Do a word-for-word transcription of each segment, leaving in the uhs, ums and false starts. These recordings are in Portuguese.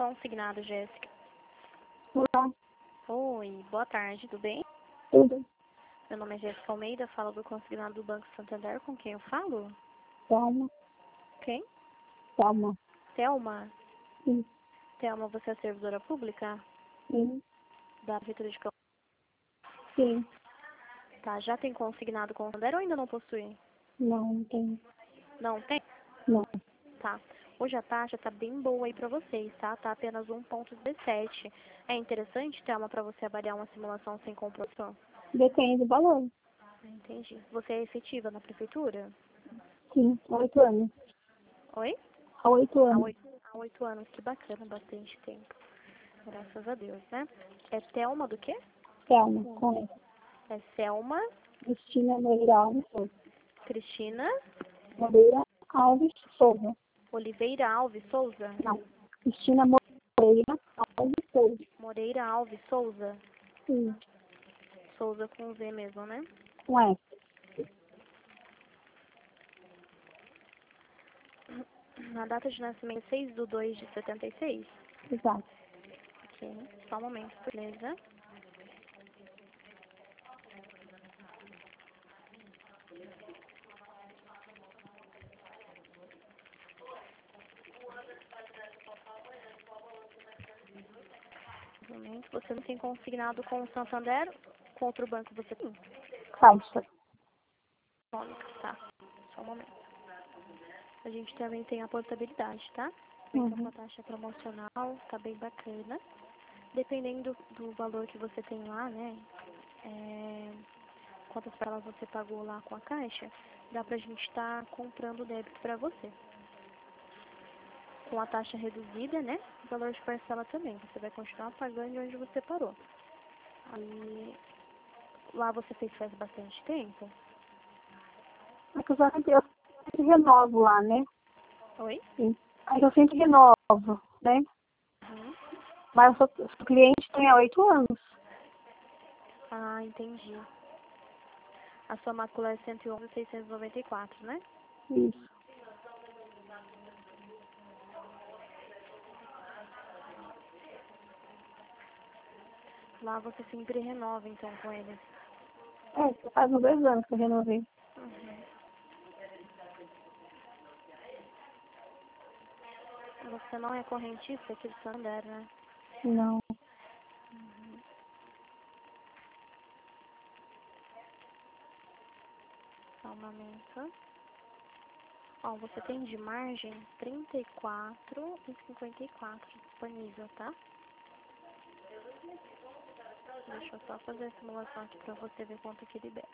consignado, Jéssica? Olá, Oi, boa tarde, tudo bem? tudo. Meu nome é Jéssica Almeida, falo do consignado do Banco Santander. Com quem eu falo? Calma, Quem? calma. Thelma? Sim, Thelma, você é servidora pública sim, da Prefeitura de Campo? sim. Tá, já tem consignado com o Santander ou ainda não possui? Não, não tem. Não tem? Não. Tá. Hoje a taxa tá bem boa aí pra vocês, tá? Tá apenas um vírgula dezessete. É interessante, Thelma, pra você avaliar uma simulação sem comprovação? Depende do valor. Entendi. Você é efetiva na prefeitura? Sim, há oito anos. Oi? Há oito Há anos. oito, há oito anos, que bacana, bastante tempo. Graças a Deus, né? É Thelma do quê? Calma, com essa. É Selma Cristina Moreira Alves Souza. Cristina Moreira Alves Souza. Oliveira Alves Souza? Não. Cristina Moreira Alves Souza. Moreira Alves Souza? Sim, Souza com Z mesmo, né? com essa. Na data de nascimento seis de dois de setenta e seis? Exato. Ok, só um momento, beleza? Um momento, você não tem consignado com o Santander? Com outro banco você tem? Caixa. Mônica, tá. Só um momento. A gente também tem a portabilidade, tá? Vem com Uhum. uma taxa promocional, tá bem bacana. Dependendo do valor que você tem lá, né? É, quantas parcelas você pagou lá com a caixa, dá pra gente estar comprando o débito pra você. Com a taxa reduzida, né? O valor de parcela também. Você vai continuar pagando de onde você parou. Aí, lá você fez faz bastante tempo? É que eu já sempre, eu sempre renovo lá, né? Oi? Sim. Aí eu sempre renovo, né? Uhum. Mas eu sou, sou cliente tem há oito anos. Ah, entendi. A sua mácula é cento e onze, seiscentos e noventa e quatro, né? Isso. Lá você sempre renova, então, com eles. É, faz uns dois anos que eu renovei. Uhum. Você não é correntista aqui do Santander, né? Não. Uhum. Só um momento. Ó, você tem de margem trinta e quatro e cinquenta e quatro disponível, tá? Deixa eu só fazer a simulação aqui pra você ver quanto que libera.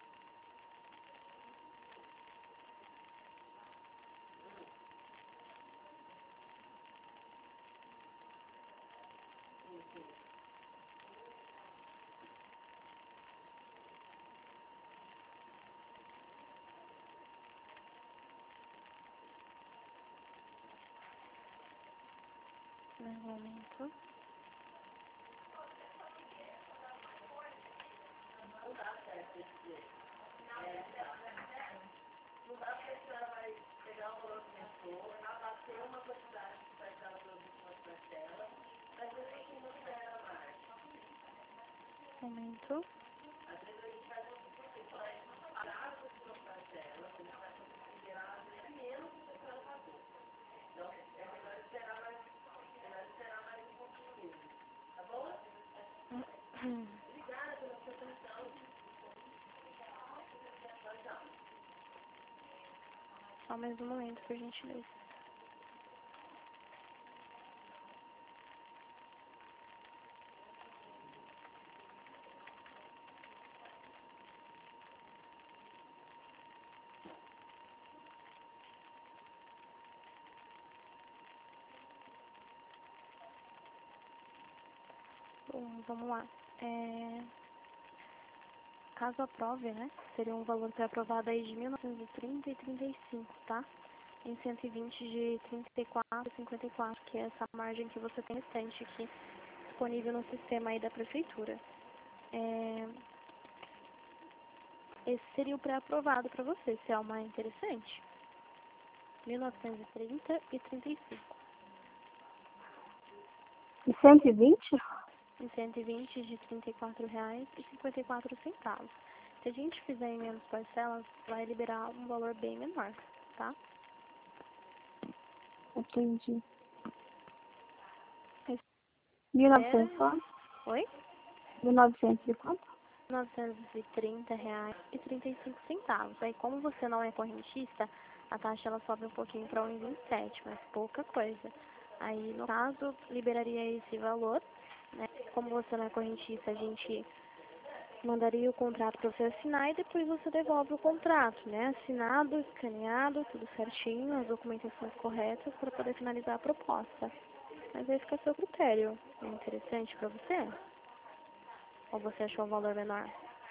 No momento. Momento. Hum. Só mais um momento, por gentileza. Bom, vamos lá. É... Caso aprove, né? Seria um valor pré-aprovado aí de mil novecentos e trinta e trinta e cinco, tá? Em cento e vinte de trinta e quatro e cinquenta e quatro, que é essa margem que você tem restante aqui disponível no sistema aí da prefeitura. É... Esse seria o pré-aprovado para você, se é o mais interessante. mil novecentos e trinta e trinta e cinco. E cento e vinte? Em cento e vinte de trinta e quatro reais e cinquenta e quatro centavos. Se a gente fizer em menos parcelas, vai liberar um valor bem menor, tá? Entendi. Mil e novecentos Era... quanto? Oi? Mil e novecentos e quanto? novecentos e trinta reais e trinta e cinco centavos. Aí, como você não é correntista, a taxa ela sobe um pouquinho para um e vinte e sete, mas pouca coisa. Aí, no caso, liberaria esse valor, né? Como você não é correntista, a gente mandaria o contrato para você assinar e depois você devolve o contrato, né? Assinado, escaneado, tudo certinho, as documentações corretas para poder finalizar a proposta. Mas aí fica a seu critério. É interessante para você? Ou você achou um valor menor?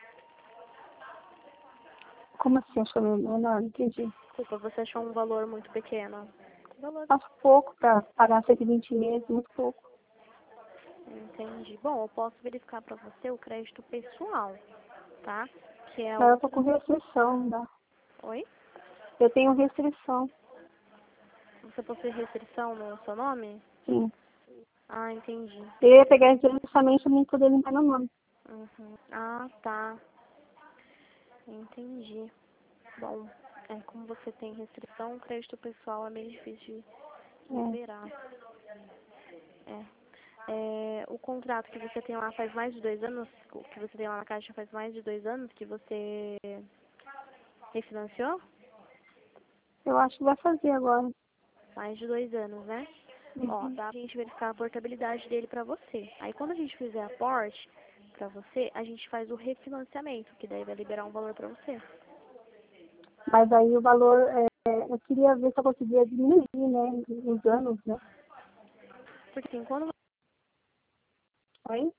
Como assim? Acho que eu não, não entendi. Desculpa, você achou um valor muito pequeno? Valor. Acho pouco para pagar cento e vinte meses, muito pouco. Entendi. Bom, eu posso verificar para você o crédito pessoal, tá? Que é Mas eu tô outro... com restrição, né? Oi? Eu tenho restrição, Você possui restrição no seu nome? sim. Ah, entendi. Eu ia pegar esse dinheiro justamente para mim poder limpar meu nome. Uhum. Ah, tá. Entendi. Bom, é, como você tem restrição, o crédito pessoal é meio difícil de É. liberar. É. É, o contrato que você tem lá faz mais de dois anos, o que você tem lá na caixa faz mais de dois anos que você refinanciou? Eu acho que vai fazer agora. Mais de dois anos, né? Ó, Uhum. dá pra gente verificar a portabilidade dele pra você. Aí quando a gente fizer a porte pra você, a gente faz o refinanciamento, que daí vai liberar um valor pra você. Mas aí o valor, é, eu queria ver se eu conseguia diminuir, né? Os anos, né? Porque assim, quando... Oi?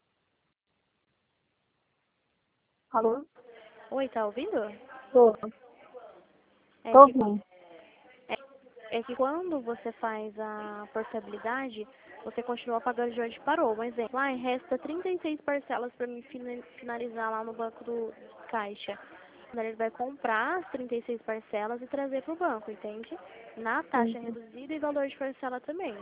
Alô? Oi, tá ouvindo? Tô. É Tô que, ouvindo. é, é que quando você faz a portabilidade, você continua pagando de onde parou. Um exemplo, ah, resta trinta e seis parcelas para mim fina- finalizar lá no banco do Caixa. Daí ele vai comprar as trinta e seis parcelas e trazer para o banco, entende? Na taxa Entendi. reduzida e valor de parcela também.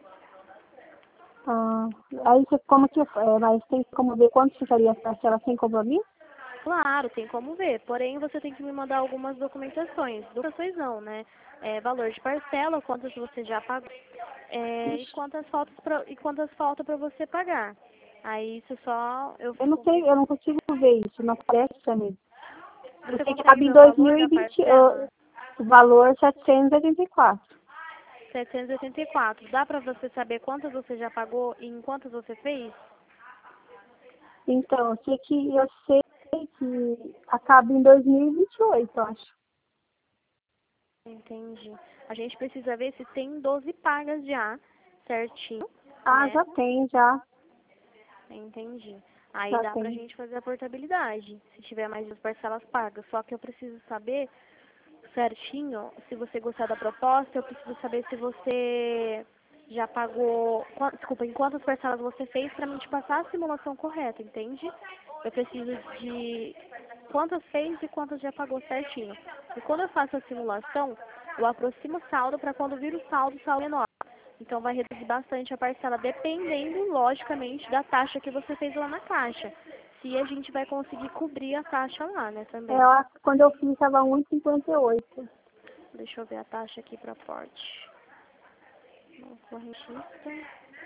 Ah, aí você, como que, é, mas tem como ver quanto ficaria a parcela sem compromisso? Claro, tem como ver. Porém, você tem que me mandar algumas documentações. Documentações não, né? É, valor de parcela, quantas você já pagou, é, e quantas faltas pra, e quantas falta para você pagar. Aí isso só eu Eu não sei, consigo. eu não consigo ver isso, não aparece pra mim. Eu Você sei que consegue cabe em ver o valor da dois mil e vinte, parcela? uh, o valor setecentos e oitenta e quatro. setecentos e oitenta e quatro. Dá para você saber quantas você já pagou e em quantas você fez? Então, eu sei que eu sei que acaba em dois mil e vinte e oito, eu acho. Entendi. A gente precisa ver se tem doze pagas já, certinho, Ah, né? já tem, já. Entendi. Aí Já dá pra tem. gente fazer a portabilidade, se tiver mais duas parcelas pagas. Só que eu preciso saber certinho, se você gostar da proposta, eu preciso saber se você já pagou, qua- desculpa, em quantas parcelas você fez pra mim te passar a simulação correta, entende? Eu preciso de quantas fez e quantas já pagou certinho. E quando eu faço a simulação, eu aproximo o saldo para quando vir o saldo, o saldo é menor. Então vai reduzir bastante a parcela, dependendo, logicamente, da taxa que você fez lá na caixa. Se a gente vai conseguir cobrir a taxa lá, né, É, também. eu acho que quando eu fiz estava um e cinquenta e oito. Deixa eu ver a taxa aqui para porte. Não, correntista.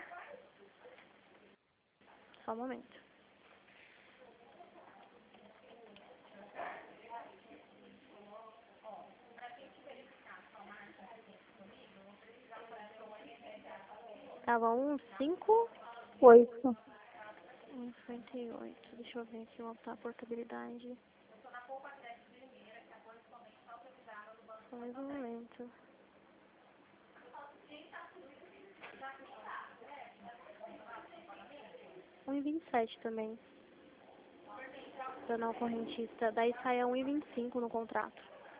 Só um momento. Tava um cinco, Oito. um cinquenta e oito. Deixa eu ver aqui a portabilidade. Só mais um momento. um e vinte e sete também. Para não correntista. Daí sai a um e vinte e cinco no contrato.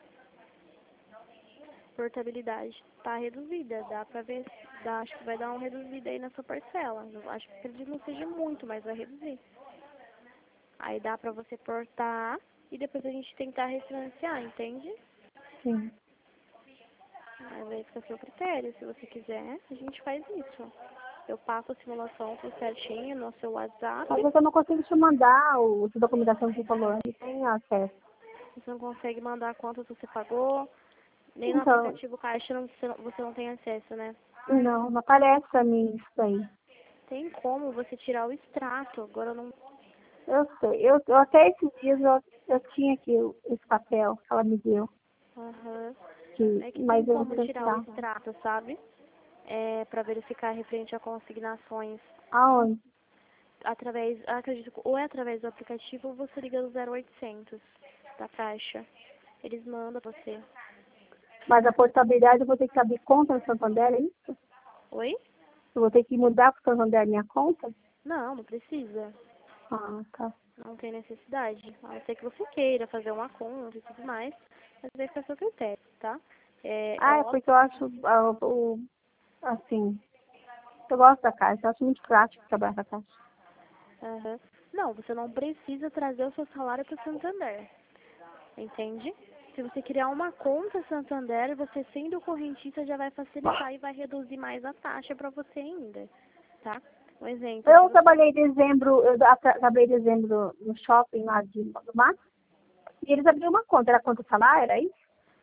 Portabilidade tá reduzida, dá pra ver, dá, acho que vai dar uma reduzida aí na sua parcela. Eu acho que acredito não seja muito, mas vai reduzir. Aí dá pra você portar e depois a gente tentar refinanciar, entende? Sim. Mas aí fica a seu critério, se você quiser, a gente faz isso. Eu passo a simulação tudo certinho no seu WhatsApp. Mas eu não consigo te mandar o, a documentação que você falou, não tem acesso. Você não consegue mandar quantas você pagou, nem no Então, aplicativo Caixa não, você, não, você não tem acesso, né? não, não aparece pra mim isso aí. Tem como você tirar o extrato, agora eu não... Eu sei, eu, eu até esses dias eu, eu tinha aqui o- esse papel que ela me deu, Aham. que, É que tem mas eu como vou tirar o testar. extrato, sabe? É, para verificar referente a consignações. Aonde? Através, acredito, que ou é através do aplicativo ou você liga no zero oitocentos da Caixa. Eles mandam você. Mas a portabilidade eu vou ter que abrir conta no Santander, é isso? Oi? Eu vou ter que mudar para o Santander a minha conta? Não, não precisa. Ah, tá. Não tem necessidade. A não ser que você queira fazer uma conta e tudo mais. Mas vai ficar a seu critério, tá? É, é Ah, é óbvio. porque eu acho, ah, o, assim, eu gosto da Caixa, eu acho muito prático trabalhar com a Caixa. Aham. Não, você não precisa trazer o seu salário para o Santander. Entende? Se você criar uma conta Santander, você sendo correntista já vai facilitar e vai reduzir mais a taxa para você ainda, tá? Um exemplo, se Eu você... trabalhei em dezembro, eu tra- trabalhei em dezembro no shopping lá de do Mato, e eles abriram uma conta, era conta salário, era isso?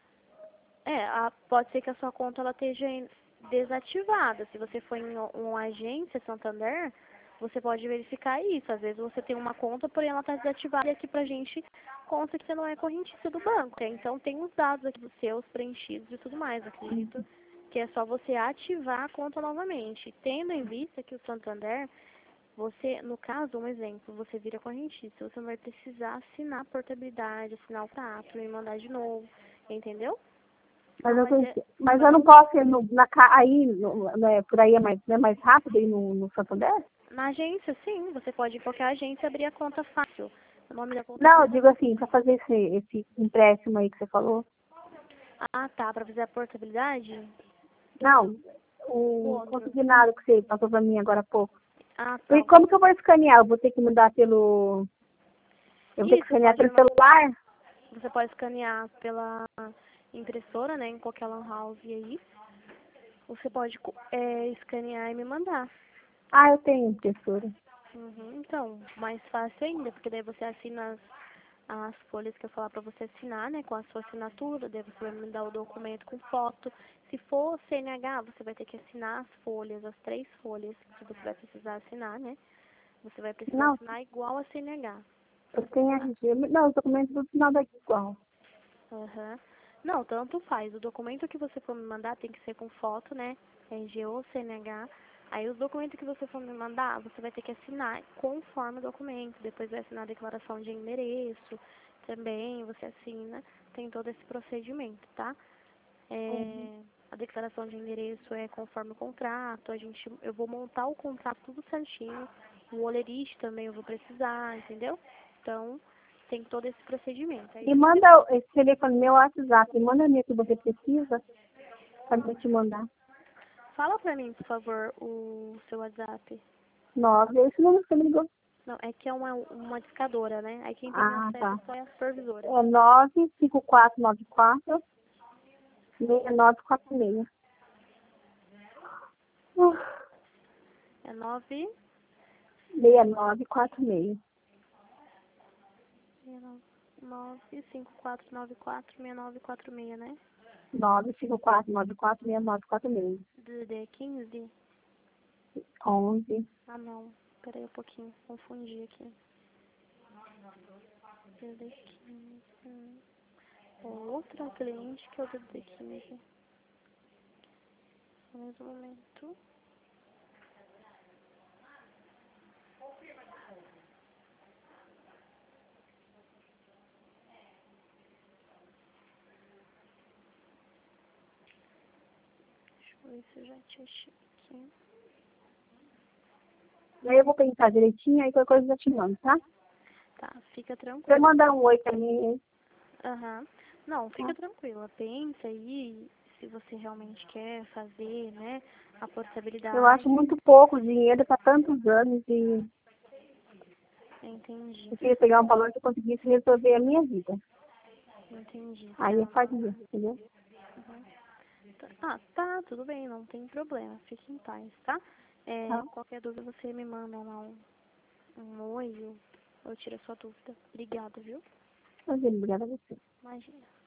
É, a- pode ser que a sua conta ela esteja em- desativada. Se você for em o- uma agência Santander, você pode verificar isso. Às vezes você tem uma conta, porém ela está desativada e aqui pra gente consta que você não é correntista do banco. Né? Então tem os dados aqui dos seus preenchidos e tudo mais. Acredito que é só você ativar a conta novamente. Tendo em vista que o Santander, você, no caso, um exemplo, você vira correntista, você não vai precisar assinar a portabilidade, assinar o contrato e mandar de novo, entendeu? Mas Não eu, vai ter, conheci- mas eu não, não posso ir no, na, ca- aí, no, né, por aí é mais, não é mais rápido ir no, no Santander? na agência, sim, você pode ir em qualquer agência abrir a conta fácil. O nome da conta é Não, eu conta. digo assim, para fazer esse, esse empréstimo aí que você falou. Ah, tá, para fazer a portabilidade? Não, O o outro. consignado que você passou para mim agora há pouco. Ah, E tá. como que eu vou escanear? Eu vou ter que mudar pelo... Eu vou ter que Isso, escanear pode, pelo ma- celular? você pode escanear pela impressora, né, em qualquer lan house aí. Você pode co- é, escanear e me mandar. Ah, eu tenho impressora. Uhum, então, mais fácil ainda, porque daí você assina as, as folhas que eu falar pra você assinar, né, com a sua assinatura, daí você vai me dar o documento com foto. Se for C N H, você vai ter que assinar as folhas, as três folhas que você vai precisar assinar, né? Você vai precisar Não, assinar igual a C N H. eu tenho R G. Não, os documentos do final daqui igual. Aham. Não, tanto faz. O documento que você for me mandar tem que ser com foto, né? R G ou C N H. Aí os documentos que você for me mandar, você vai ter que assinar conforme o documento. Depois vai assinar a declaração de endereço também, você assina. Tem todo esse procedimento, tá? Uhum. É, a declaração de endereço é conforme o contrato. A gente, eu vou montar o contrato tudo certinho. O olerite também eu vou precisar, entendeu? Então, tem todo esse procedimento. Aí E você manda esse telefone meu WhatsApp. Manda minha que você precisa para eu te mandar. fala pra mim, por favor, o seu WhatsApp. Nove. Esse número que você me ligou. Não, é que é uma, uma discadora, né? Aí quem tem Ah, acesso tá. só é a supervisora. É nove cinco quatro nove quatro seis nove quatro seis. Uh, É nove seis nove quatro seis. nove cinco quatro nove quatro seis nove quatro seis, né? nove cinco quatro nove quatro seis nove quatro seis. D D quinze? onze. Ah, não. Peraí um pouquinho. Confundi aqui. D D quinze. Hum. Outra cliente que é o D D quinze. No mesmo momento. Deixa eu ver se eu já te achei aqui. Aí eu vou pensar direitinho, aí qualquer coisa eu já te mando, tá? Tá, fica Você tranquila. mandar um oi pra mim, Aham. Não, fica tá? tranquila. Pensa aí se você realmente quer fazer, né, a Eu acho portabilidade. muito pouco dinheiro para tantos anos e Entendi. eu queria pegar um valor que eu conseguisse resolver a minha vida. Entendi. Aí eu Tá. fazia, entendeu? Uhum. Tá- Ah, tá, tudo bem, não tem problema. Fique em paz, tá? É, Tá? qualquer dúvida você me manda lá um, um oi ou, ou tira sua dúvida. Obrigada, viu? Imagina, obrigada a você. Imagina.